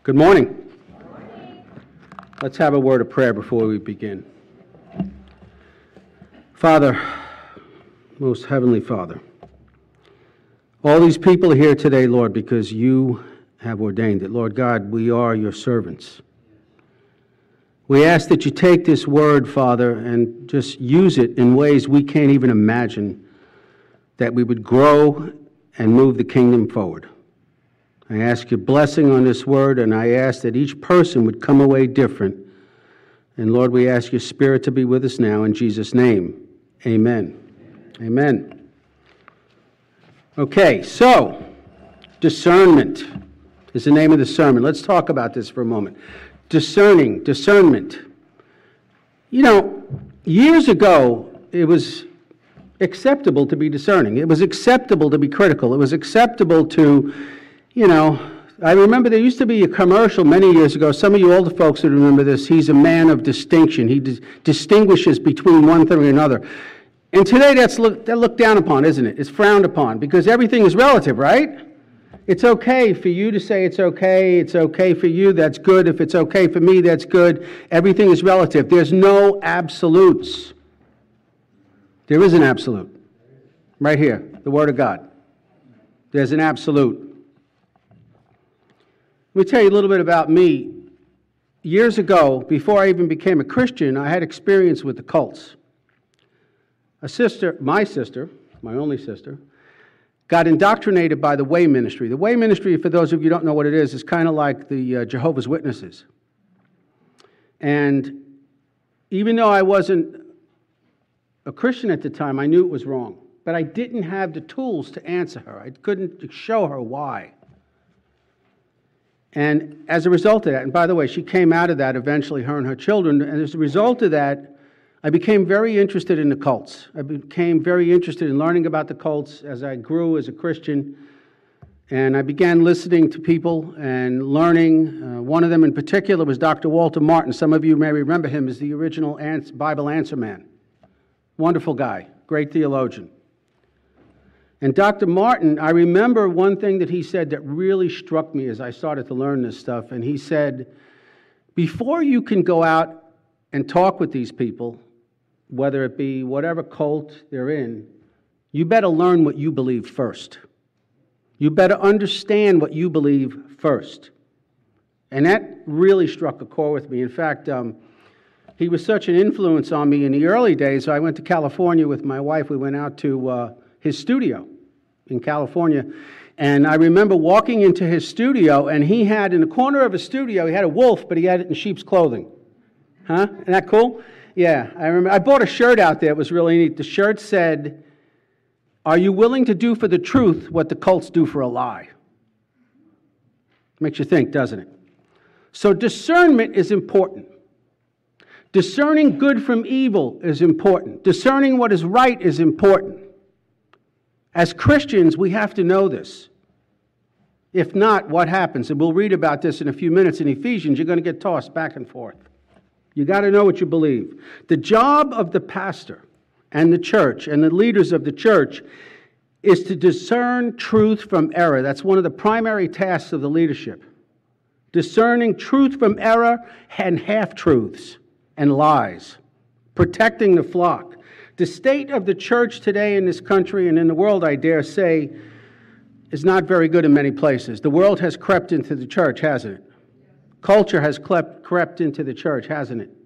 Good morning. Let's have a word of prayer before we begin. Father, most heavenly Father, all these people are here today, Lord, because you have ordained it. Lord God, we are your servants. We ask that you take this word, Father, and just use it in ways we can't even imagine, that we would grow and move the kingdom forward. I ask your blessing on this word, and I ask that each person would come away different. And Lord, we ask your Spirit to be with us now in Jesus' name. Amen. Amen. Okay, so discernment is the name of the sermon. Let's talk about this for a moment. Discernment. You know, years ago, it was acceptable to be discerning. It was acceptable to be critical. It was acceptable to, I remember there used to be a commercial many years ago. Some of you older folks would remember this. He's a man of distinction. He distinguishes between one thing and another. And today that's looked down upon, isn't it? It's frowned upon because everything is relative, right? It's okay for you to say it's okay. It's okay for you. That's good. If it's okay for me, that's good. Everything is relative. There's no absolutes. There is an absolute. Right here, the Word of God. There's an absolute. Let me tell you a little bit about me. Years ago, before I even became a Christian, I had experience with the cults. My only sister, got indoctrinated by the Way Ministry. The Way Ministry, for those of you who don't know what it is kind of like the Jehovah's Witnesses. And even though I wasn't a Christian at the time, I knew it was wrong. But I didn't have the tools to answer her. I couldn't show her why. And as a result of that, and by the way, she came out of that eventually, her and her children, and as a result of that, I became very interested in the cults. I became very interested in learning about the cults as I grew as a Christian. And I began listening to people and learning. One of them in particular was Dr. Walter Martin. Some of you may remember him as the original Bible answer man. Wonderful guy, great theologian. And Dr. Martin, I remember one thing that he said that really struck me as I started to learn this stuff. And he said, before you can go out and talk with these people, whether it be whatever cult they're in, you better learn what you believe first. You better understand what you believe first. And that really struck a chord with me. In fact, he was such an influence on me in the early days. So I went to California with my wife. We went out to his studio in California. And I remember walking into his studio, and he had, in the corner of his studio, he had a wolf, but he had it in sheep's clothing. Huh? Isn't that cool? Yeah, I remember. I bought a shirt out there. It was really neat. The shirt said, "Are you willing to do for the truth what the cults do for a lie?" Makes you think, doesn't it? So discernment is important. Discerning good from evil is important. Discerning what is right is important. As Christians, we have to know this. If not, what happens? And we'll read about this in a few minutes in Ephesians. You're going to get tossed back and forth. You got to know what you believe. The job of the pastor and the church and the leaders of the church is to discern truth from error. That's one of the primary tasks of the leadership. Discerning truth from error and half-truths and lies. Protecting the flock. The state of the church today in this country and in the world, I dare say, is not very good in many places. The world has crept into the church, hasn't it? Culture has crept into the church, hasn't it?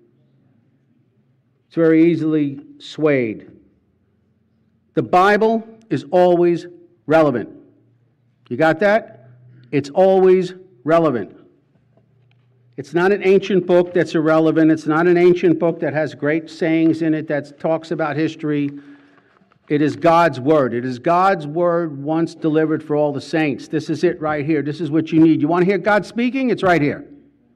It's very easily swayed. The Bible is always relevant. You got that? It's always relevant. It's not an ancient book that's irrelevant. It's not an ancient book that has great sayings in it that talks about history. It is God's Word. It is God's Word once delivered for all the saints. This is it right here. This is what you need. You want to hear God speaking? It's right here.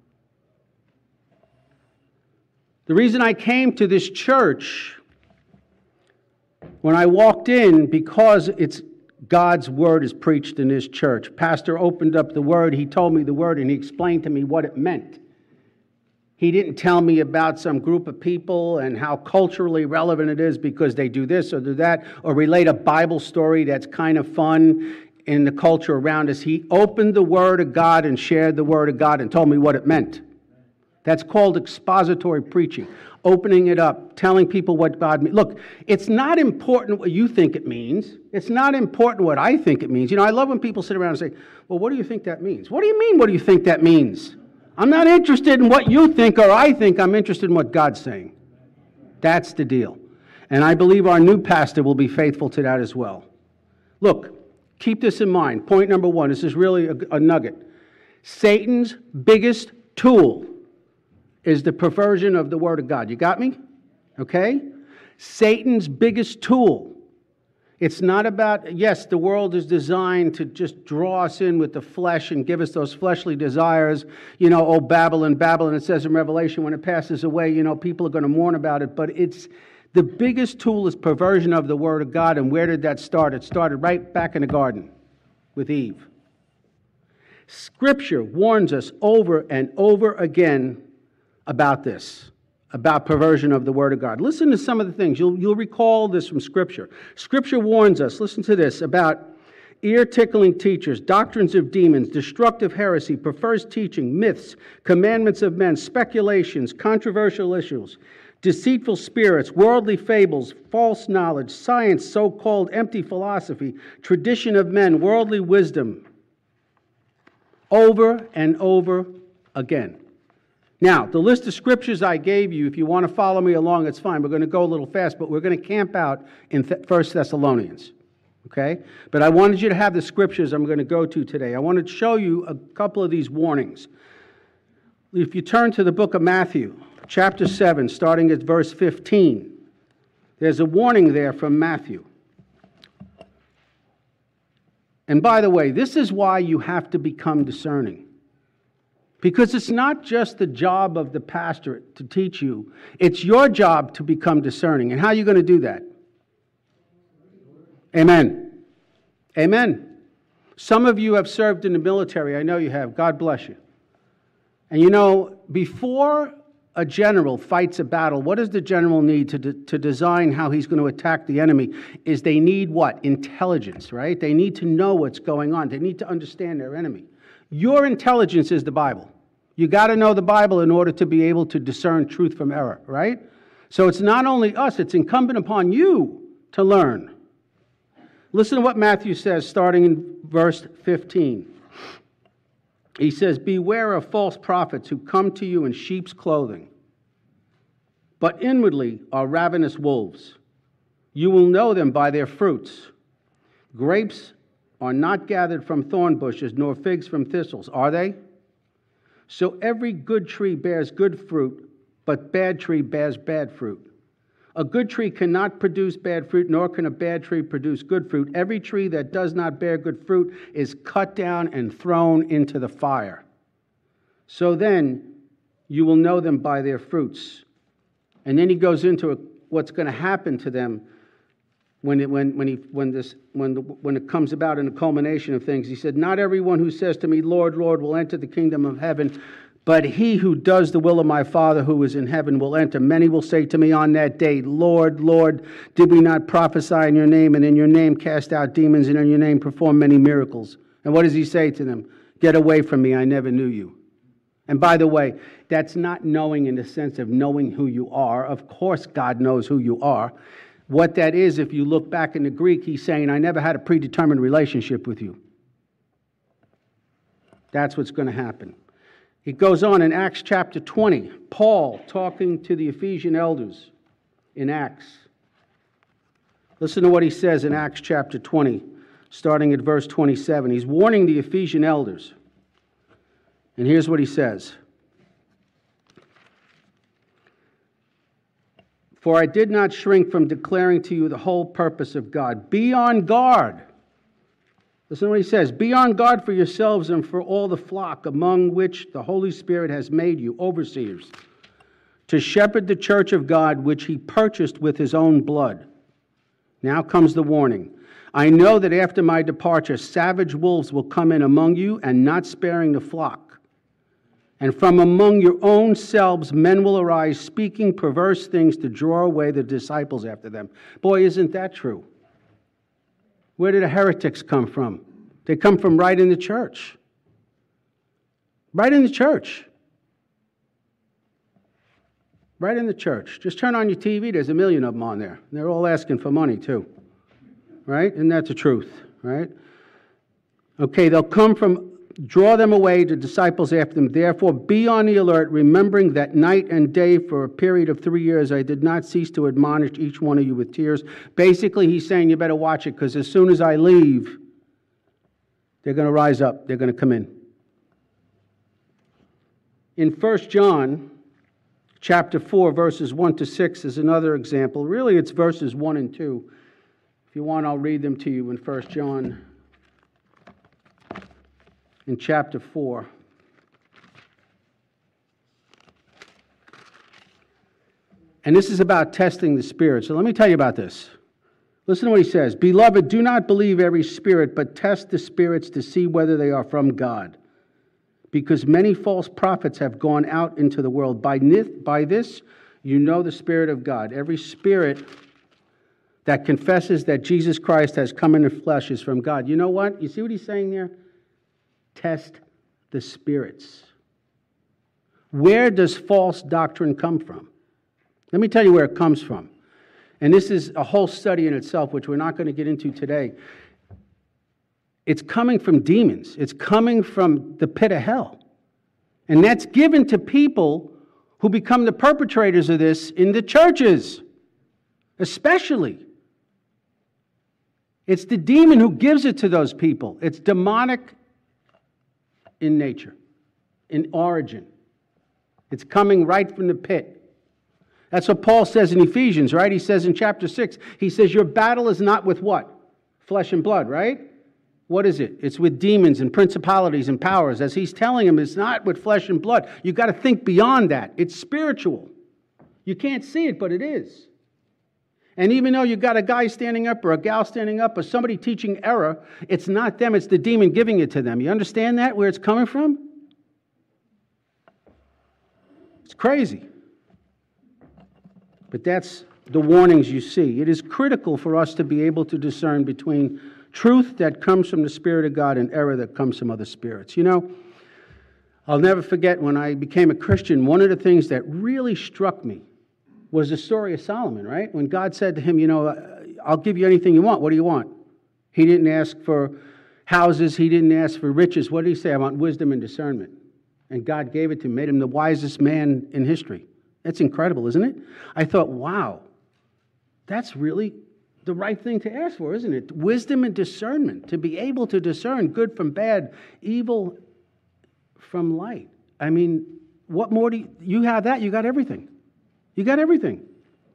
The reason I came to this church when I walked in, because it's God's Word is preached in this church. Pastor opened up the Word, he told me the Word, and he explained to me what it meant. He didn't tell me about some group of people and how culturally relevant it is because they do this or do that, or relate a Bible story that's kind of fun. in the culture around us, he opened the Word of God and shared the Word of God and told me what it meant. That's called expository preaching. Opening it up, telling people what God means. Look, it's not important what you think it means. It's not important what I think it means. You know, I love when people sit around and say, well, what do you think that means? What do you mean, what do you think that means? I'm not interested in what you think or I think. I'm interested in what God's saying. That's the deal. And I believe our new pastor will be faithful to that as well. Look, keep this in mind. Point number one. This is really a nugget. Satan's biggest tool is the perversion of the Word of God. You got me? Okay? Satan's biggest tool. It's not about, yes, the world is designed to just draw us in with the flesh and give us those fleshly desires. You know, oh, Babylon, Babylon, it says in Revelation, when it passes away, you know, people are going to mourn about it. But it's the biggest tool is perversion of the Word of God. And where did that start? It started right back in the garden with Eve. Scripture warns us over and over again about this, about perversion of the Word of God. Listen to some of the things. You'll recall this from Scripture. Scripture warns us, listen to this, about ear-tickling teachers, doctrines of demons, destructive heresy, perverse teaching, myths, commandments of men, speculations, controversial issues, deceitful spirits, worldly fables, false knowledge, science, so-called empty philosophy, tradition of men, worldly wisdom, over and over again. Now, the list of scriptures I gave you, if you want to follow me along, it's fine. We're going to go a little fast, but we're going to camp out in 1 Thessalonians. Okay? But I wanted you to have the scriptures I'm going to go to today. I wanted to show you a couple of these warnings. If you turn to the book of Matthew, chapter 7, starting at verse 15, there's a warning there from Matthew. And by the way, this is why you have to become discerning. Because it's not just the job of the pastor to teach you. It's your job to become discerning. And how are you going to do that? Amen. Amen. Some of you have served in the military. I know you have. God bless you. And you know, before a general fights a battle, what does the general need to design how he's going to attack the enemy? Is they need what? Intelligence, right? They need to know what's going on. They need to understand their enemy. Your intelligence is the Bible. You got to know the Bible in order to be able to discern truth from error, right? So it's not only us, it's incumbent upon you to learn. Listen to what Matthew says, starting in verse 15. He says, beware of false prophets who come to you in sheep's clothing, but inwardly are ravenous wolves. You will know them by their fruits. Grapes are not gathered from thorn bushes, nor figs from thistles, are they? So every good tree bears good fruit, but bad tree bears bad fruit. A good tree cannot produce bad fruit, nor can a bad tree produce good fruit. Every tree that does not bear good fruit is cut down and thrown into the fire. So then you will know them by their fruits. And then he goes into what's going to happen to them when it comes about in the culmination of things. He said, not everyone who says to me, Lord, Lord, will enter the kingdom of heaven, but he who does the will of my Father who is in heaven will enter. Many will say to me on that day, Lord, Lord, did we not prophesy in your name, and in your name cast out demons, and in your name perform many miracles? And what does he say to them? Get away from me, I never knew you. And by the way, that's not knowing in the sense of knowing who you are. Of course God knows who you are. What that is, if you look back in the Greek, he's saying, I never had a predetermined relationship with you. That's what's going to happen. It goes on in Acts chapter 20. Paul talking to the Ephesian elders in Acts. Listen to what he says in Acts chapter 20, starting at verse 27. He's warning the Ephesian elders. And here's what he says. For I did not shrink from declaring to you the whole purpose of God. Be on guard. Listen to what he says. Be on guard for yourselves and for all the flock among which the Holy Spirit has made you overseers, to shepherd the church of God which he purchased with his own blood. Now comes the warning. I know that after my departure, savage wolves will come in among you and not sparing the flock. And from among your own selves men will arise, speaking perverse things to draw away the disciples after them. Boy, isn't that true? Where did the heretics come from? They come from right in the church. Right in the church. Right in the church. Just turn on your TV, there's a million of them on there. They're all asking for money too. Right? Isn't that the truth? Right? Okay, they'll come from, draw them away, the disciples after them. Therefore, be on the alert, remembering that night and day for a period of 3 years I did not cease to admonish each one of you with tears. Basically, he's saying you better watch it, because as soon as I leave, they're going to rise up. They're going to come in. In 1 John chapter 4, verses 1 to 6 is another example. Really, it's verses 1 and 2. If you want, I'll read them to you in 1 John in chapter 4. And this is about testing the spirit. So let me tell you about this. Listen to what he says. Beloved, do not believe every spirit, but test the spirits to see whether they are from God. Because many false prophets have gone out into the world. By this, you know the Spirit of God. Every spirit that confesses that Jesus Christ has come in the flesh is from God. You know what? You see what he's saying there? Test the spirits. Where does false doctrine come from? Let me tell you where it comes from. And this is a whole study in itself, which we're not going to get into today. It's coming from demons. It's coming from the pit of hell. And that's given to people who become the perpetrators of this in the churches, especially. It's the demon who gives it to those people. It's demonic in nature, in origin. It's coming right from the pit. That's what Paul says in Ephesians, right? He says in chapter 6, he says, your battle is not with what? Flesh and blood, right? What is it? It's with demons and principalities and powers. As he's telling him, it's not with flesh and blood. You've got to think beyond that. It's spiritual. You can't see it, but it is. And even though you've got a guy standing up or a gal standing up or somebody teaching error, it's not them, it's the demon giving it to them. You understand that, where it's coming from? It's crazy. But that's the warnings you see. It is critical for us to be able to discern between truth that comes from the Spirit of God and error that comes from other spirits. You know, I'll never forget when I became a Christian, one of the things that really struck me was the story of Solomon, right? When God said to him, you know, I'll give you anything you want. What do you want? He didn't ask for houses. He didn't ask for riches. What did he say? I want wisdom and discernment. And God gave it to him, made him the wisest man in history. That's incredible, isn't it? I thought, wow, that's really the right thing to ask for, isn't it? Wisdom and discernment, to be able to discern good from bad, evil from light. I mean, what more do you have that? You got everything. You got everything.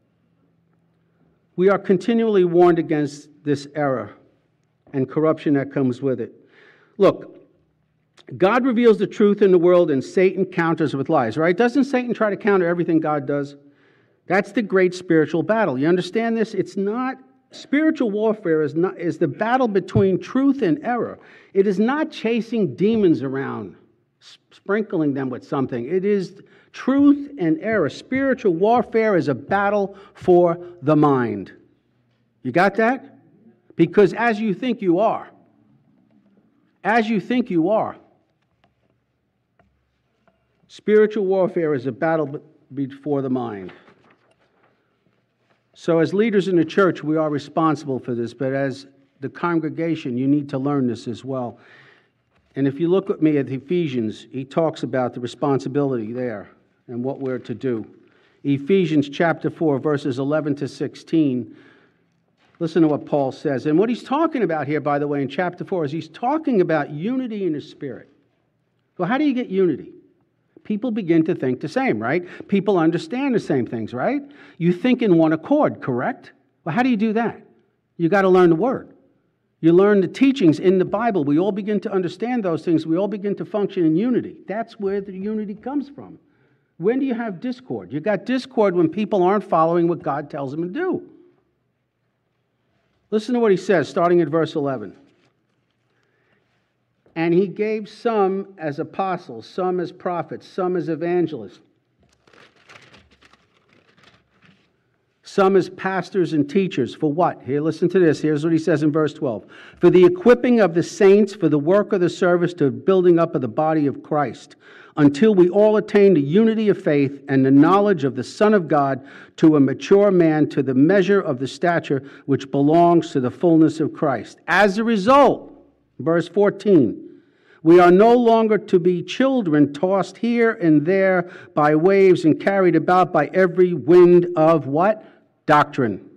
We are continually warned against this error and corruption that comes with it. Look, God reveals the truth in the world and Satan counters with lies, right? Doesn't Satan try to counter everything God does? That's the great spiritual battle. You understand this? It's not, spiritual warfare is the battle between truth and error. It is not chasing demons around, sprinkling them with something. It is truth and error. Spiritual warfare is a battle for the mind. You got that? Because as you think you are, spiritual warfare is a battle before the mind. So as leaders in the church, we are responsible for this, but as the congregation, you need to learn this as well. And if you look at me at Ephesians, he talks about the responsibility there and what we're to do. Ephesians chapter 4, verses 11 to 16. Listen to what Paul says. And what he's talking about here, by the way, in chapter 4, is he's talking about unity in the Spirit. Well, how do you get unity? People begin to think the same, right? People understand the same things, right? You think in one accord, correct? Well, how do you do that? You got to learn the Word. You learn the teachings in the Bible. We all begin to understand those things. We all begin to function in unity. That's where the unity comes from. When do you have discord? You got discord when people aren't following what God tells them to do. Listen to what he says, starting at verse 11. And he gave some as apostles, some as prophets, some as evangelists, some as pastors and teachers. For what? Here, listen to this. Here's what he says in verse 12. For the equipping of the saints, for the work of the service, to building up of the body of Christ, until we all attain the unity of faith and the knowledge of the Son of God, to a mature man, to the measure of the stature which belongs to the fullness of Christ. As a result, verse 14, we are no longer to be children tossed here and there by waves and carried about by every wind of what? Doctrine.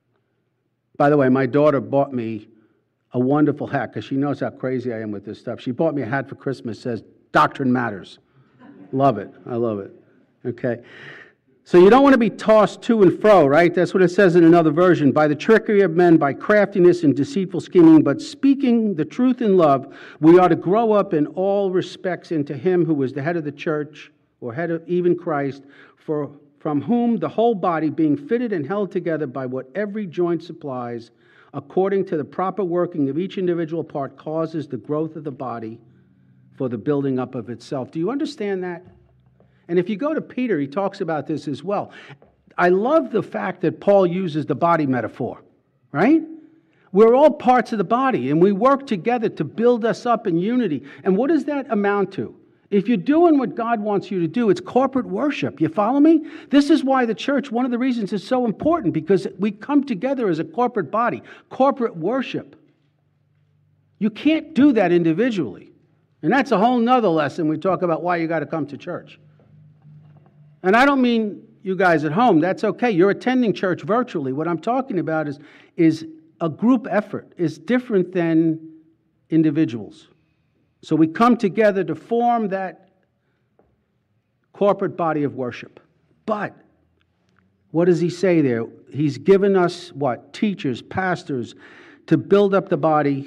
By the way, my daughter bought me a wonderful hat because she knows how crazy I am with this stuff. She bought me a hat for Christmas that says, Doctrine Matters. Love it. I love it. Okay. So you don't want to be tossed to and fro, right? That's what it says in another version. By the trickery of men, by craftiness and deceitful scheming, but speaking the truth in love, we are to grow up in all respects into him who is the head of the church, or head of even Christ, from whom the whole body, being fitted and held together by what every joint supplies, according to the proper working of each individual part, causes the growth of the body for the building up of itself. Do you understand that? And if you go to Peter, he talks about this as well. I love the fact that Paul uses the body metaphor, right? We're all parts of the body, and we work together to build us up in unity. And what does that amount to? If you're doing what God wants you to do, it's corporate worship. You follow me? This is why the church, one of the reasons it's so important, because we come together as a corporate body, corporate worship. You can't do that individually. And that's a whole nother lesson. We talk about why you got to come to church. And I don't mean you guys at home. That's okay. You're attending church virtually. What I'm talking about is a group effort. It's different than individuals. So we come together to form that corporate body of worship. But what does he say there? He's given us what? Teachers, pastors, to build up the body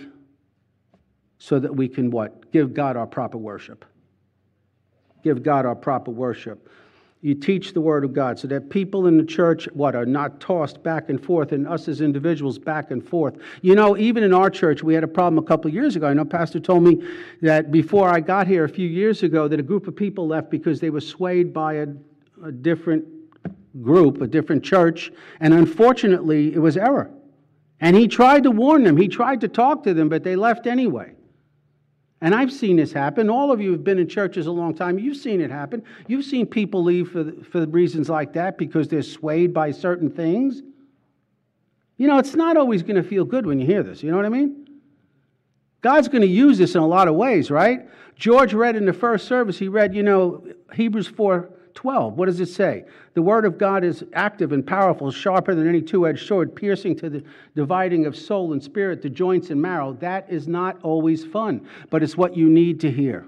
so that we can what? Give God our proper worship. Give God our proper worship. You teach the Word of God so that people in the church, are not tossed back and forth, and us as individuals back and forth. You know, even in our church, we had a problem a couple of years ago. I know Pastor told me that before I got here a few years ago, that a group of people left because they were swayed by a different group, a different church, and unfortunately, it was error. And he tried to warn them. He tried to talk to them, but they left anyway. And I've seen this happen. All of you have been in churches a long time. You've seen it happen. You've seen people leave for reasons like that because they're swayed by certain things. You know, it's not always going to feel good when you hear this. You know what I mean? God's going to use this in a lot of ways, right? George read in the first service, he read, Hebrews 4:12. What does it say? The Word of God is active and powerful, sharper than any two-edged sword, piercing to the dividing of soul and spirit, the joints and marrow. That is not always fun, but it's what you need to hear,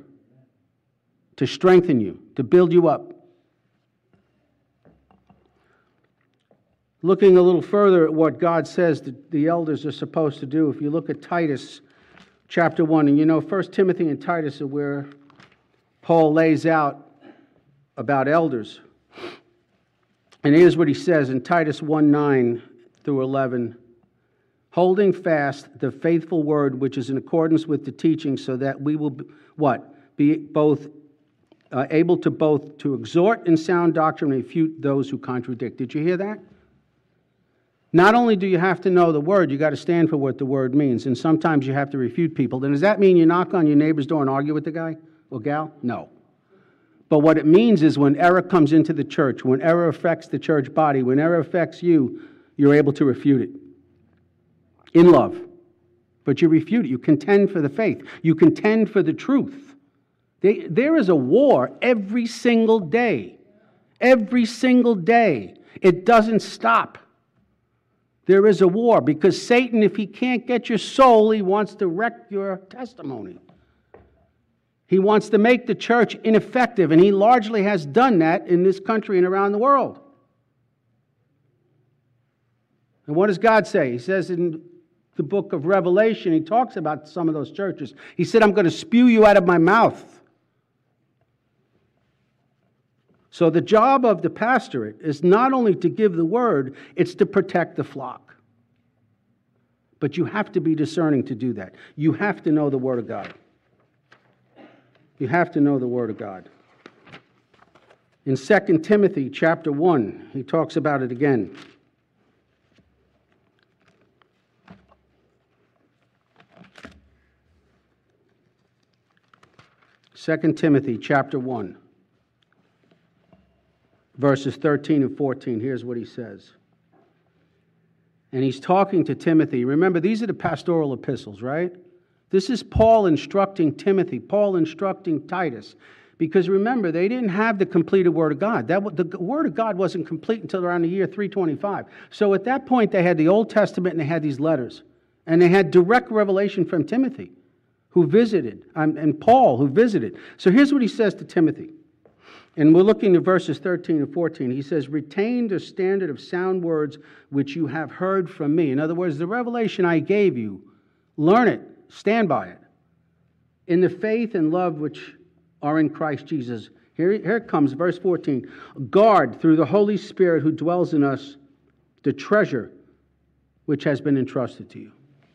to strengthen you, to build you up. Looking a little further at what God says that the elders are supposed to do, if you look at Titus chapter 1, and 1 Timothy and Titus are where Paul lays out about elders. And here's what he says in Titus 1:9 through 11. Holding fast the faithful word which is in accordance with the teaching, so that we will be both able to both to exhort in sound doctrine and refute those who contradict. Did you hear that? Not only do you have to know the word, you got to stand for what the word means. And sometimes you have to refute people. Then does that mean you knock on your neighbor's door and argue with the guy or gal? No. But what it means is when error comes into the church, when error affects the church body, when error affects you, you're able to refute it in love. But you refute it. You contend for the faith. You contend for the truth. There is a war every single day. Every single day. It doesn't stop. There is a war because Satan, if he can't get your soul, he wants to wreck your testimony. He wants to make the church ineffective, and he largely has done that in this country and around the world. And what does God say? He says in the book of Revelation, he talks about some of those churches. He said, I'm going to spew you out of my mouth. So the job of the pastorate is not only to give the word, it's to protect the flock. But you have to be discerning to do that. You have to know the Word of God. You have to know the Word of God. In 2 Timothy chapter 1, he talks about it again. 2 Timothy chapter 1, verses 13 and 14. Here's what he says. And he's talking to Timothy. Remember, these are the pastoral epistles, right? This is Paul instructing Timothy, Paul instructing Titus. Because remember, they didn't have the completed Word of God. The Word of God wasn't complete until around the year 325. So at that point, they had the Old Testament and they had these letters. And they had direct revelation from Timothy, who visited, and Paul, who visited. So here's what he says to Timothy. And we're looking at verses 13 and 14. He says, retain the standard of sound words which you have heard from me. In other words, the revelation I gave you, learn it, stand by it. In the faith and love which are in Christ Jesus. Here it comes, verse 14. Guard through the Holy Spirit who dwells in us the treasure which has been entrusted to you.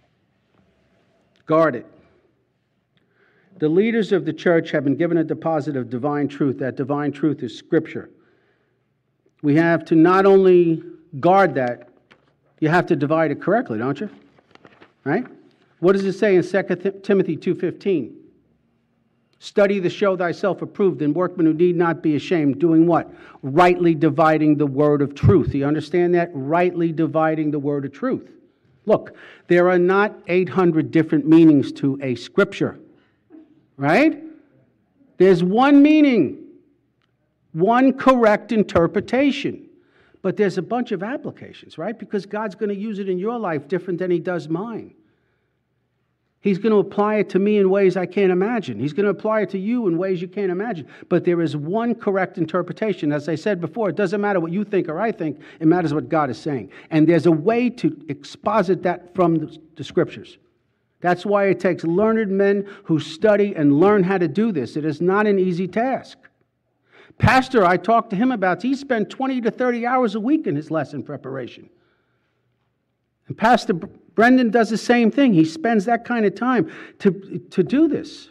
Guard it. The leaders of the church have been given a deposit of divine truth. That divine truth is Scripture. We have to not only guard that, you have to divide it correctly, don't you? Right? What does it say in 2 Timothy 2:15? Study to show thyself approved, and workmen who need not be ashamed, doing what? Rightly dividing the word of truth. You understand that? Rightly dividing the word of truth. Look, there are not 800 different meanings to a scripture, right? There's one meaning, one correct interpretation. But there's a bunch of applications, right? Because God's going to use it in your life different than He does mine. He's going to apply it to me in ways I can't imagine. He's going to apply it to you in ways you can't imagine. But there is one correct interpretation. As I said before, it doesn't matter what you think or I think. It matters what God is saying. And there's a way to exposit that from the Scriptures. That's why it takes learned men who study and learn how to do this. It is not an easy task. Pastor, I talked to him about, he spent 20 to 30 hours a week in his lesson preparation. And Pastor Brendan does the same thing. He spends that kind of time to do this.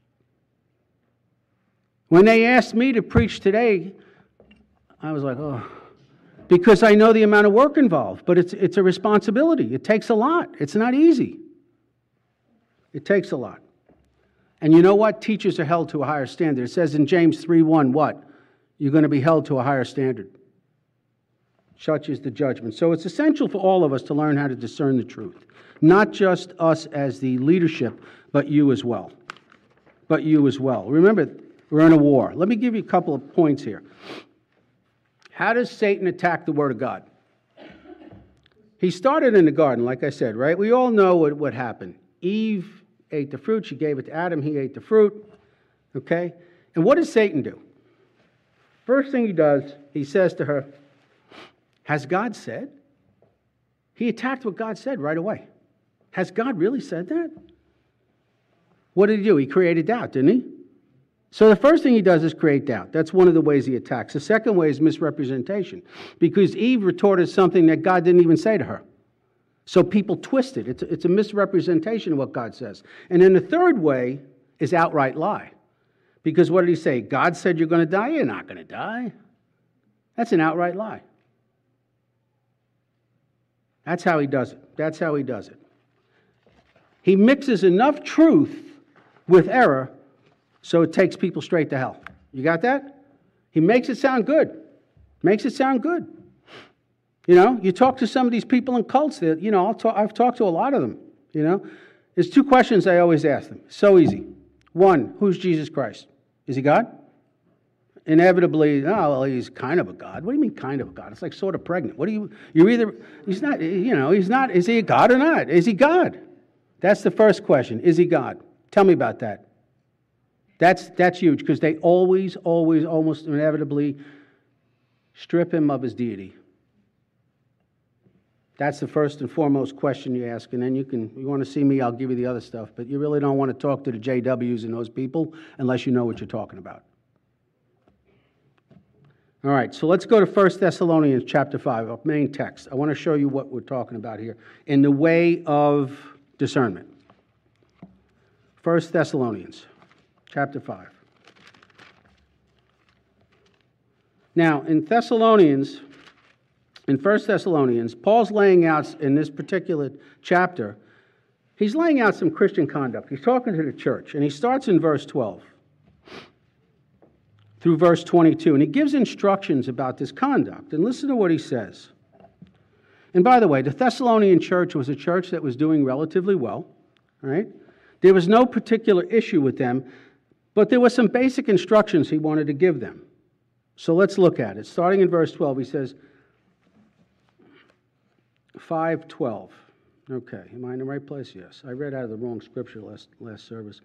When they asked me to preach today, I was like, oh, because I know the amount of work involved. But it's a responsibility. It takes a lot. It's not easy. It takes a lot. And you know what? Teachers are held to a higher standard. It says in James 3:1, what? You're going to be held to a higher standard. Such is the judgment. So it's essential for all of us to learn how to discern the truth. Not just us as the leadership, but you as well. But you as well. Remember, we're in a war. Let me give you a couple of points here. How does Satan attack the Word of God? He started in the garden, like I said, right? We all know what happened. Eve ate the fruit. She gave it to Adam. He ate the fruit. Okay? And what does Satan do? First thing he does, he says to her, has God said? He attacked what God said right away. Has God really said that? What did he do? He created doubt, didn't he? So the first thing he does is create doubt. That's one of the ways he attacks. The second way is misrepresentation, because Eve retorted something that God didn't even say to her. So people twist it. It's a misrepresentation of what God says. And then the third way is outright lie. Because what did he say? God said you're going to die? You're not going to die. That's an outright lie. That's how he does it. That's how he does it. He mixes enough truth with error so it takes people straight to hell. You got that? He makes it sound good. Makes it sound good. You know, you talk to some of these people in cults that, you know, I've talked to a lot of them, you know. There's two questions I always ask them. So easy. One, who's Jesus Christ? Is he God? Inevitably, oh, well, he's kind of a God. What do you mean kind of a God? It's like sort of pregnant. What do you're either, he's not, you know, he's not, is he a God or not? Is he God? That's the first question. Is he God? Tell me about that. That's huge, because they always, almost inevitably strip him of his deity. That's the first and foremost question you ask, and then you want to see me, I'll give you the other stuff, but you really don't want to talk to the JWs and those people unless you know what you're talking about. All right, so let's go to 1 Thessalonians chapter 5, our main text. I want to show you what we're talking about here in the way of discernment. 1 Thessalonians chapter 5. Now, in 1 Thessalonians, Paul's laying out in this particular chapter, he's laying out some Christian conduct. He's talking to the church, and he starts in verse 12. through verse 22. And he gives instructions about this conduct. And listen to what he says. And by the way, the Thessalonian church was a church that was doing relatively well. Right? There was no particular issue with them, but there were some basic instructions he wanted to give them. So let's look at it. Starting in verse 12, he says, 5:12. Okay, am I in the right place? Yes. I read out of the wrong scripture last service.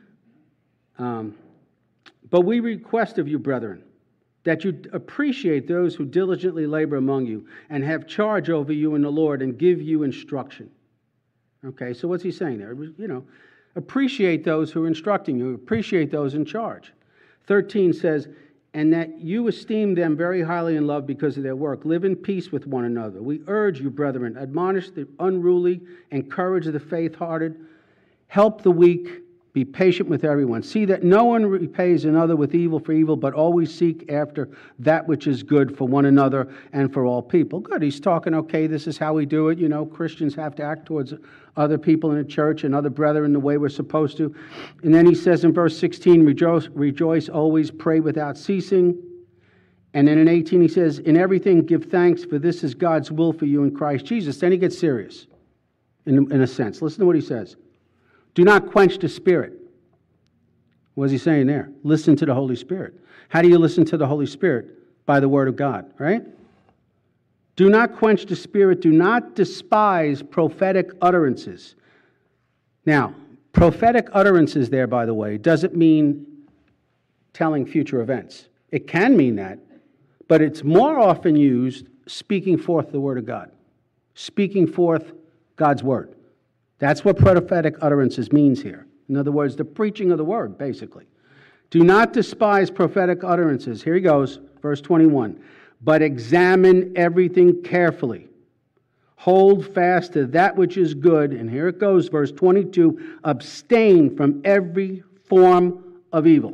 But we request of you, brethren, that you appreciate those who diligently labor among you and have charge over you in the Lord and give you instruction. Okay, so what's he saying there? Appreciate those who are instructing you. Appreciate those in charge. 13 says, and that you esteem them very highly in love because of their work. Live in peace with one another. We urge you, brethren, admonish the unruly, encourage the faint-hearted, help the weak, be patient with everyone. See that no one repays another with evil for evil, but always seek after that which is good for one another and for all people. Good. He's talking, okay, this is how we do it. Christians have to act towards other people in the church and other brethren the way we're supposed to. And then he says in verse 16, rejoice always, pray without ceasing. And then in 18 he says, in everything give thanks, for this is God's will for you in Christ Jesus. Then he gets serious, in a sense. Listen to what he says. Do not quench the Spirit. What is he saying there? Listen to the Holy Spirit. How do you listen to the Holy Spirit? By the Word of God, right? Do not quench the Spirit. Do not despise prophetic utterances. Now, prophetic utterances there, by the way, doesn't mean telling future events. It can mean that, but it's more often used speaking forth the Word of God. Speaking forth God's Word. That's what prophetic utterances means here. In other words, the preaching of the Word, basically. Do not despise prophetic utterances. Here he goes, verse 21. But examine everything carefully. Hold fast to that which is good. And here it goes, verse 22. Abstain from every form of evil.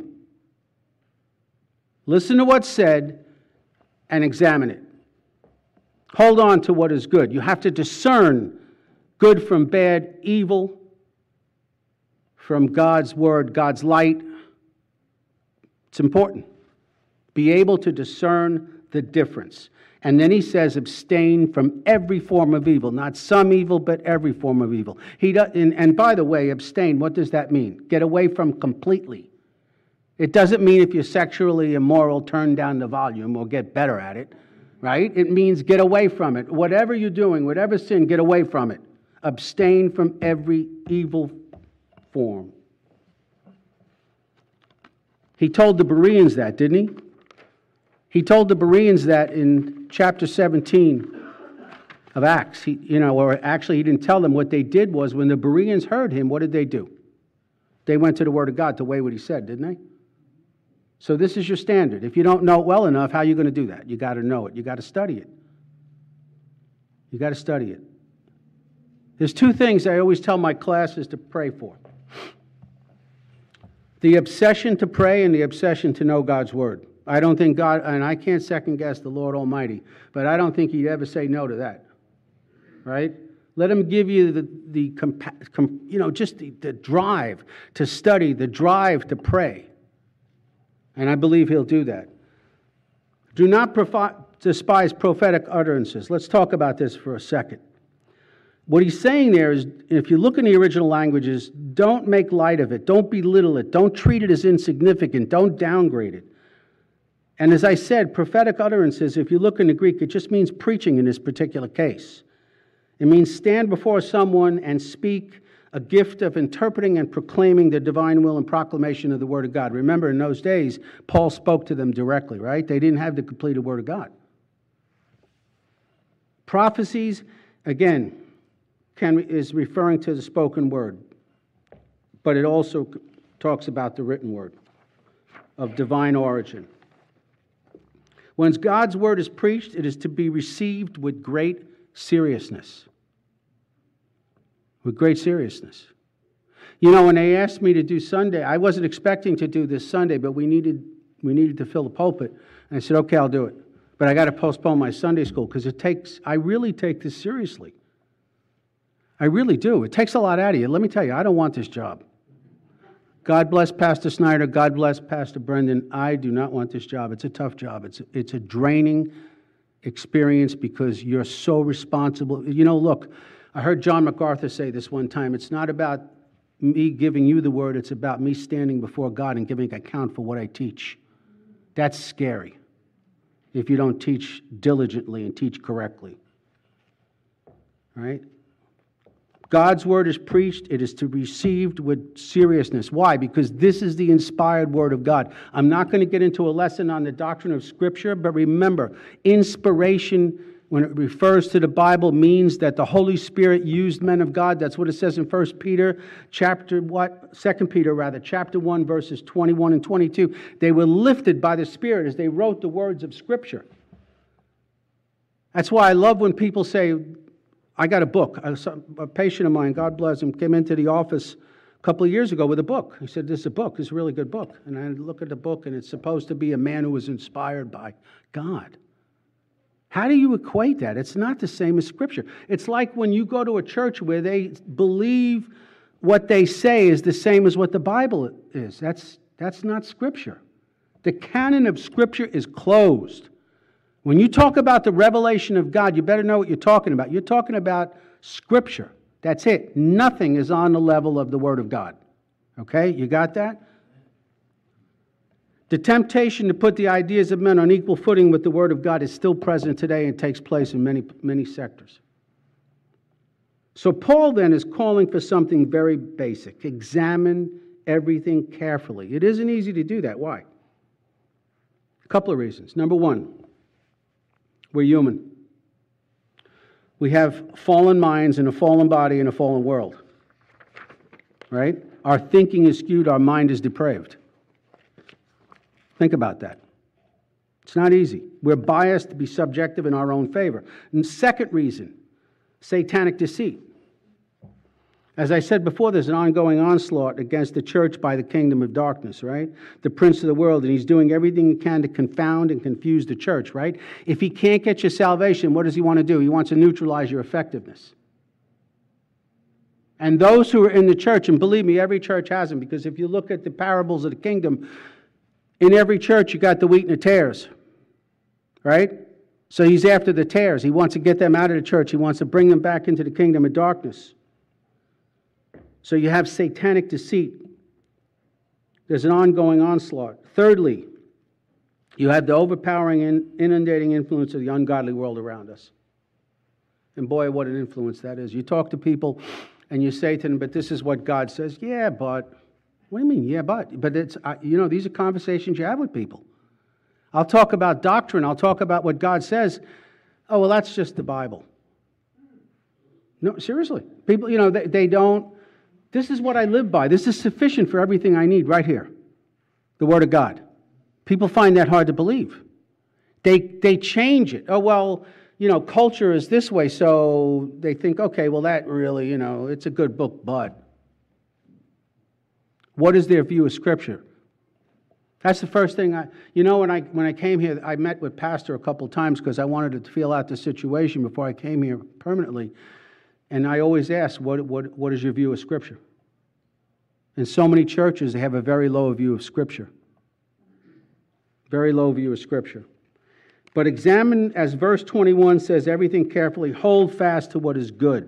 Listen to what's said and examine it. Hold on to what is good. You have to discern good from bad, evil from God's Word, God's light. It's important. Be able to discern the difference. And then he says, abstain from every form of evil. Not some evil, but every form of evil. And by the way, abstain, what does that mean? Get away from completely. It doesn't mean if you're sexually immoral, turn down the volume or get better at it, right? It means get away from it. Whatever you're doing, whatever sin, get away from it. Abstain from every evil form. He told the Bereans that, didn't he? He told the Bereans that in chapter 17 of Acts. Or actually he didn't tell them. What they did was when the Bereans heard him, what did they do? They went to the Word of God to weigh what he said, didn't they? So this is your standard. If you don't know it well enough, how are you going to do that? You got to know it. You got to study it. You got to study it. There's two things I always tell my classes to pray for. The obsession to pray and the obsession to know God's Word. I don't think God, and I can't second guess the Lord Almighty, but I don't think He'd ever say no to that. Right? Let Him give you the drive to study, the drive to pray. And I believe He'll do that. Do not despise prophetic utterances. Let's talk about this for a second. What he's saying there is, if you look in the original languages, don't make light of it. Don't belittle it. Don't treat it as insignificant. Don't downgrade it. And as I said, prophetic utterances, if you look in the Greek, it just means preaching in this particular case. It means stand before someone and speak a gift of interpreting and proclaiming the divine will and proclamation of the Word of God. Remember, in those days, Paul spoke to them directly, right? They didn't have the completed Word of God. Prophecies, again, is referring to the spoken word, but it also talks about the written word of divine origin. When God's word is preached, it is to be received with great seriousness. With great seriousness. When they asked me to do Sunday, I wasn't expecting to do this Sunday, but we needed to fill the pulpit. And I said, okay, I'll do it. But I got to postpone my Sunday school because I really take this seriously. I really do. It takes a lot out of you. Let me tell you, I don't want this job. God bless Pastor Snyder. God bless Pastor Brendan. I do not want this job. It's a tough job. It's a draining experience because you're so responsible. You know, look, I heard John MacArthur say this one time. It's not about me giving you the word. It's about me standing before God and giving account for what I teach. That's scary if you don't teach diligently and teach correctly. Right? God's word is preached. It is to be received with seriousness. Why? Because this is the inspired word of God. I'm not going to get into a lesson on the doctrine of Scripture, but remember, inspiration, when it refers to the Bible, means that the Holy Spirit used men of God. That's what it says in 2 Peter, chapter 1, verses 21 and 22. They were lifted by the Spirit as they wrote the words of Scripture. That's why I love when people say, I got a book. A patient of mine, God bless him, came into the office a couple of years ago with a book. He said, this is a book. This is a really good book. And I look at the book, and it's supposed to be a man who was inspired by God. How do you equate that? It's not the same as Scripture. It's like when you go to a church where they believe what they say is the same as what the Bible is. That's not Scripture. The canon of Scripture is closed. When you talk about the revelation of God, you better know what you're talking about. You're talking about Scripture. That's it. Nothing is on the level of the Word of God. Okay? You got that? The temptation to put the ideas of men on equal footing with the Word of God is still present today and takes place in many sectors. So Paul then is calling for something very basic. Examine everything carefully. It isn't easy to do that. Why? A couple of reasons. Number one, we're human. We have fallen minds and a fallen body in a fallen world. Right? Our thinking is skewed, our mind is depraved. Think about that. It's not easy. We're biased to be subjective in our own favor. And second reason, satanic deceit. As I said before, there's an ongoing onslaught against the church by the kingdom of darkness, right? The prince of the world, and he's doing everything he can to confound and confuse the church, right? If he can't get your salvation, what does he want to do? He wants to neutralize your effectiveness. And those who are in the church, and believe me, every church has them, because if you look at the parables of the kingdom, in every church you got the wheat and the tares, right? So he's after the tares. He wants to get them out of the church. He wants to bring them back into the kingdom of darkness. So you have satanic deceit. There's an ongoing onslaught. Thirdly, you have the overpowering and inundating influence of the ungodly world around us. And boy, what an influence that is. You talk to people and you say to them, but this is what God says. Yeah, but. What do you mean, yeah, but? But it's, these are conversations you have with people. I'll talk about doctrine. I'll talk about what God says. Oh, well, that's just the Bible. No, seriously. People, they don't. This is what I live by. This is sufficient for everything I need right here. The Word of God. People find that hard to believe. They change it. Oh, well, culture is this way, so they think, okay, well, that really, it's a good book, but. What is their view of Scripture? That's the first thing when I came here, I met with Pastor a couple times because I wanted to feel out the situation before I came here permanently. And I always ask, what is your view of Scripture? In so many churches, they have a very low view of Scripture. Very low view of Scripture. But examine, as verse 21 says, everything carefully, hold fast to what is good.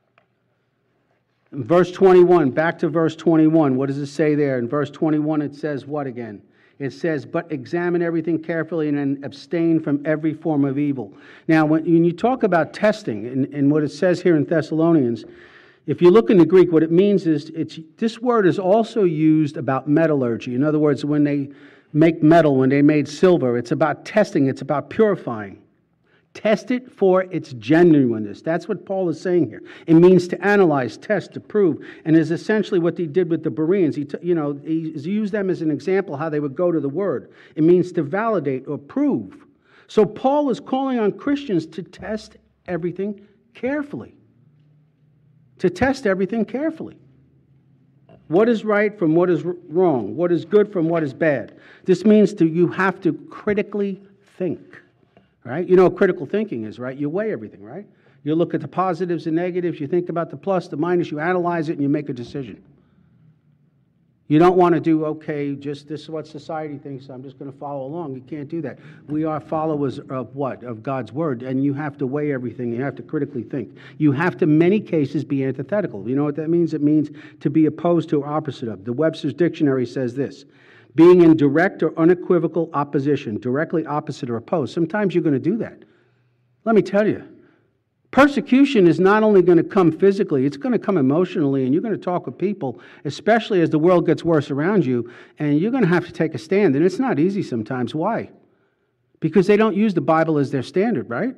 In verse 21, back to verse 21, what does it say there? In verse 21, it says what again? It says, but examine everything carefully and abstain from every form of evil. Now, when you talk about testing, and what it says here in Thessalonians, if you look in the Greek, what it means is, this word is also used about metallurgy. In other words, when they make metal, when they made silver, it's about testing, it's about purifying. Test it for its genuineness. That's what Paul is saying here. It means to analyze, test, to prove, and is essentially what he did with the Bereans. He used them as an example how they would go to the Word. It means to validate or prove. So Paul is calling on Christians to test everything carefully. To test everything carefully. What is right from what is wrong? What is good from what is bad? This means you have to critically think. Right? You know what critical thinking is, right? You weigh everything, right? You look at the positives and negatives, you think about the plus, the minus, you analyze it, and you make a decision. You don't want to do, okay, just this is what society thinks, so I'm just going to follow along. You can't do that. We are followers of what? Of God's Word, and you have to weigh everything. You have to critically think. You have to, in many cases, be antithetical. You know what that means? It means to be opposed to or opposite of. The Webster's Dictionary says this: being in direct or unequivocal opposition, directly opposite or opposed. Sometimes you're going to do that. Let me tell you, persecution is not only going to come physically, it's going to come emotionally, and you're going to talk with people, especially as the world gets worse around you, and you're going to have to take a stand. And it's not easy sometimes. Why? Because they don't use the Bible as their standard, right?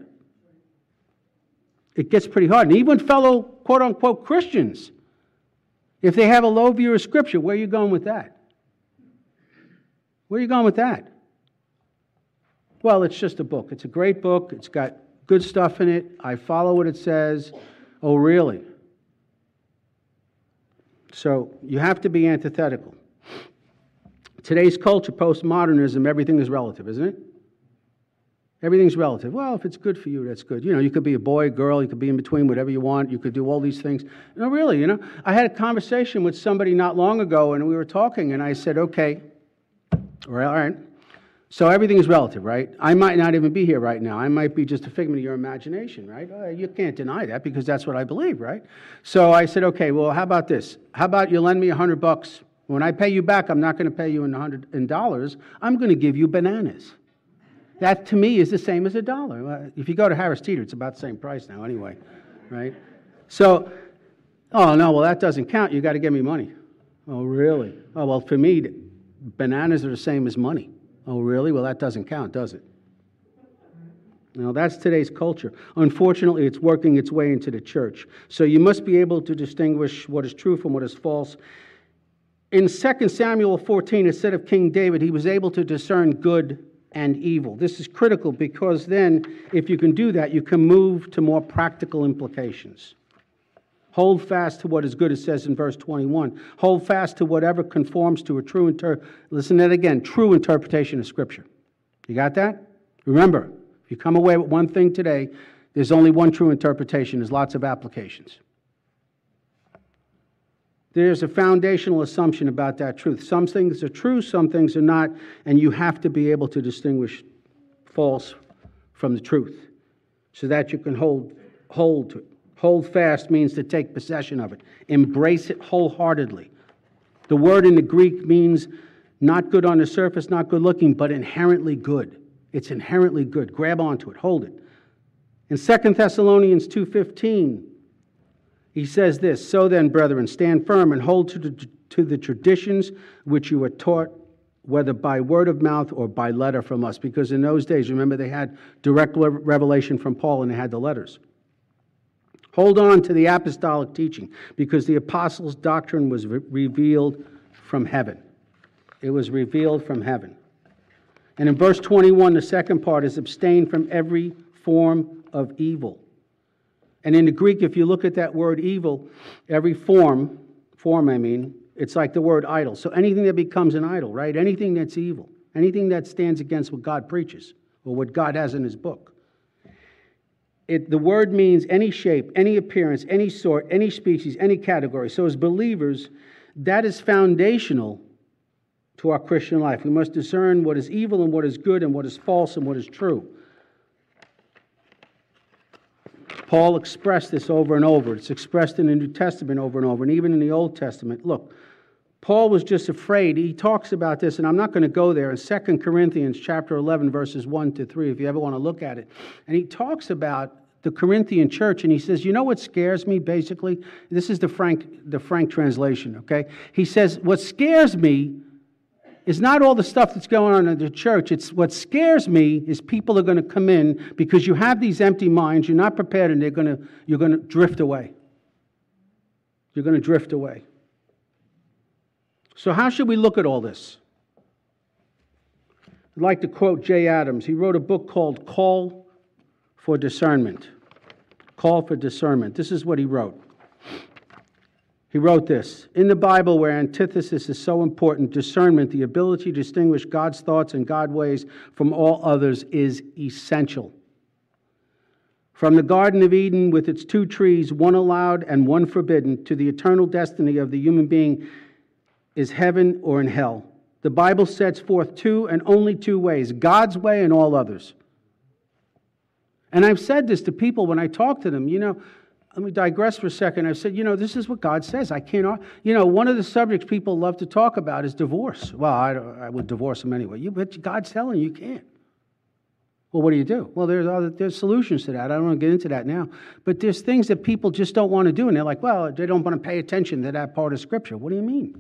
It gets pretty hard. And even fellow quote-unquote Christians, if they have a low view of Scripture, where are you going with that? Where are you going with that? Well, it's just a book. It's a great book. It's got good stuff in it. I follow what it says. Oh, really? So you have to be antithetical. Today's culture, postmodernism, everything is relative, isn't it? Everything's relative. Well, if it's good for you, that's good. You know, you could be a boy, girl, you could be in between, whatever you want. You could do all these things. No, really, you know. I had a conversation with somebody not long ago, and we were talking, and I said, okay, all right. So everything is relative, right? I might not even be here right now. I might be just a figment of your imagination, right? You can't deny that because that's what I believe, right? So I said, okay, well, how about this? How about you lend me $100? When I pay you back, I'm not going to pay you in dollars. I'm going to give you bananas. That, to me, is the same as $1. If you go to Harris Teeter, it's about the same price now anyway, right? So, oh, no, well, that doesn't count. You got to give me money. Oh, really? Oh, well, for me, bananas are the same as money. Oh, really? Well, that doesn't count, does it? Now, that's today's culture. Unfortunately, it's working its way into the church. So you must be able to distinguish what is true from what is false. In 2 Samuel 14, it said of King David, he was able to discern good and evil. This is critical because then, if you can do that, you can move to more practical implications. Hold fast to what is good, it says in verse 21. Hold fast to whatever conforms to a true listen to that again, true interpretation of Scripture. You got that? Remember, if you come away with one thing today, there's only one true interpretation. There's lots of applications. There's a foundational assumption about that truth. Some things are true, some things are not, and you have to be able to distinguish false from the truth so that you can hold to it. Hold fast means to take possession of it. Embrace it wholeheartedly. The word in the Greek means not good on the surface, not good looking, but inherently good. It's inherently good. Grab onto it. Hold it. In 2 Thessalonians 2:15, he says this: so then, brethren, stand firm and hold to the traditions which you were taught, whether by word of mouth or by letter from us. Because in those days, remember, they had direct revelation from Paul and they had the letters. Hold on to the apostolic teaching, because the apostles' doctrine was revealed from heaven. It was revealed from heaven. And in verse 21, the second part is abstain from every form of evil. And in the Greek, if you look at that word evil, every form, it's like the word idol. So anything that becomes an idol, right? Anything that's evil, anything that stands against what God preaches or what God has in His book. The word means any shape, any appearance, any sort, any species, any category. So as believers, that is foundational to our Christian life. We must discern what is evil and what is good and what is false and what is true. Paul expressed this over and over. It's expressed in the New Testament over and over, and even in the Old Testament. Look, Paul was just afraid. He talks about this, and I'm not going to go there, in 2 Corinthians chapter 11, verses 1 to 3, if you ever want to look at it. And he talks about the Corinthian church, and he says, you know what scares me, basically? This is the Frank translation, okay? He says, what scares me is not all the stuff that's going on in the church. It's what scares me is people are going to come in because you have these empty minds, you're not prepared, and you're going to drift away. You're going to drift away. So how should we look at all this? I'd like to quote Jay Adams. He wrote a book called Call for Discernment. Call for Discernment. This is what he wrote. He wrote this: in the Bible, where antithesis is so important, discernment, the ability to distinguish God's thoughts and God's ways from all others, is essential. From the Garden of Eden with its 2 trees, one allowed and one forbidden, to the eternal destiny of the human being, is heaven or in hell. The Bible sets forth two and only two ways, God's way and all others. And I've said this to people when I talk to them, let me digress for a second. I've said, this is what God says. I cannot, one of the subjects people love to talk about is divorce. Well, I would divorce them anyway. But God's telling you can't. Well, what do you do? Well, there's solutions to that. I don't want to get into that now. But there's things that people just don't want to do. And they're like, well, they don't want to pay attention to that part of Scripture. What do you mean?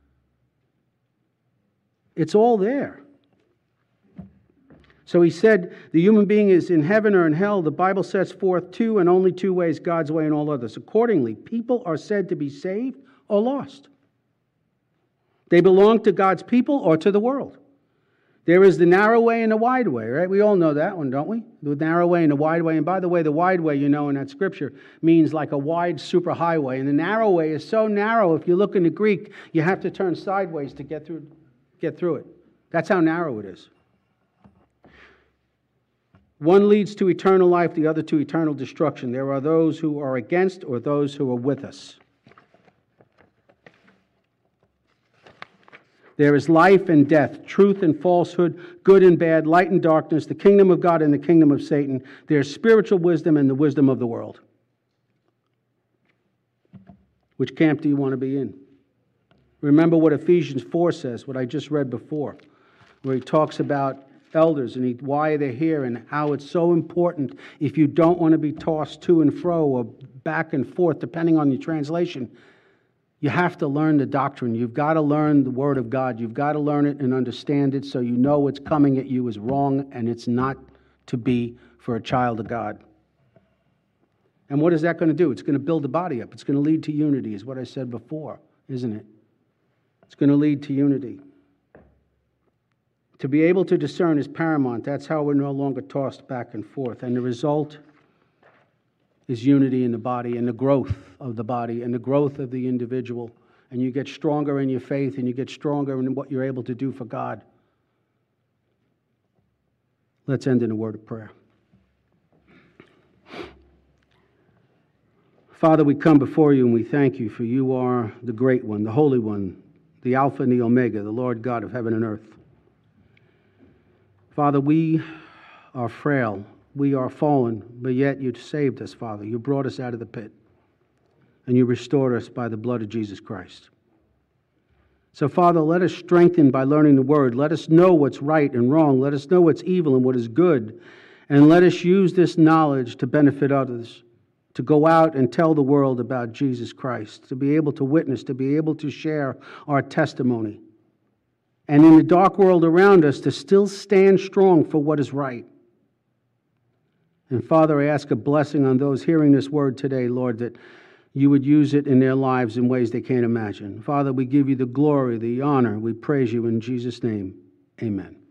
It's all there. So he said, the human being is in heaven or in hell. The Bible sets forth two and only two ways, God's way and all others. Accordingly, people are said to be saved or lost. They belong to God's people or to the world. There is the narrow way and the wide way, right? We all know that one, don't we? The narrow way and the wide way. And by the way, the wide way, in that Scripture, means like a wide superhighway. And the narrow way is so narrow, if you look in the Greek, you have to turn sideways to get through it. That's how narrow it is. One leads to eternal life, the other to eternal destruction. There are those who are against or those who are with us. There is life and death, truth and falsehood, good and bad, light and darkness, the kingdom of God and the kingdom of Satan. There is spiritual wisdom and the wisdom of the world. Which camp do you want to be in? Remember what Ephesians 4 says, what I just read before, where he talks about elders and why they're here and how it's so important if you don't want to be tossed to and fro or back and forth, depending on your translation. You have to learn the doctrine. You've got to learn the Word of God. You've got to learn it and understand it so you know what's coming at you is wrong and it's not to be for a child of God. And what is that going to do? It's going to build the body up. It's going to lead to unity, is what I said before, isn't it? It's going to lead to unity. To be able to discern is paramount. That's how we're no longer tossed back and forth. And the result is unity in the body and the growth of the body and the growth of the individual. And you get stronger in your faith and you get stronger in what you're able to do for God. Let's end in a word of prayer. Father, we come before you and we thank you, for you are the great one, the Holy One, the Alpha and the Omega, the Lord God of heaven and earth. Father, we are frail. We are fallen, but yet you saved us, Father. You brought us out of the pit, and you restored us by the blood of Jesus Christ. So, Father, let us strengthen by learning the Word. Let us know what's right and wrong. Let us know what's evil and what is good. And let us use this knowledge to benefit others, to go out and tell the world about Jesus Christ, to be able to witness, to be able to share our testimony. And in the dark world around us, to still stand strong for what is right. And Father, I ask a blessing on those hearing this word today, Lord, that you would use it in their lives in ways they can't imagine. Father, we give you the glory, the honor. We praise you in Jesus' name. Amen.